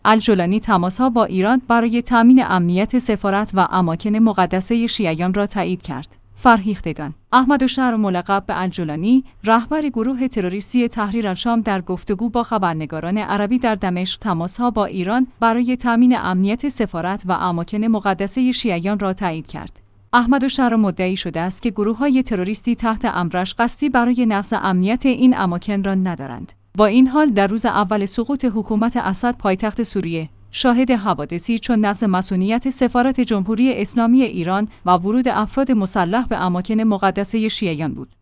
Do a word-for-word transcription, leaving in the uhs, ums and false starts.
الجولانی تماس‌ها با ایران برای تامین امنیت سفارت و اماکن مقدسه شیعیان را تایید کرد. فرهیختگان: احمدالشهر ملقب به الجولانی، رهبر گروه تروریستی تحریر الشام، در گفتگو با خبرنگاران عربی در دمشق تماس‌ها با ایران برای تامین امنیت سفارت و اماکن مقدسه شیعیان را تایید کرد. احمدالشهر مدعی شده است که گروه‌های تروریستی تحت امرش قصدی برای نقض امنیت این اماکن را ندارند. با این حال در روز اول سقوط حکومت اسد پایتخت سوریه شاهد حوادثی چون نقض مصونیت سفارت جمهوری اسلامی ایران و ورود افراد مسلح به اماکن مقدسه شیعیان بود.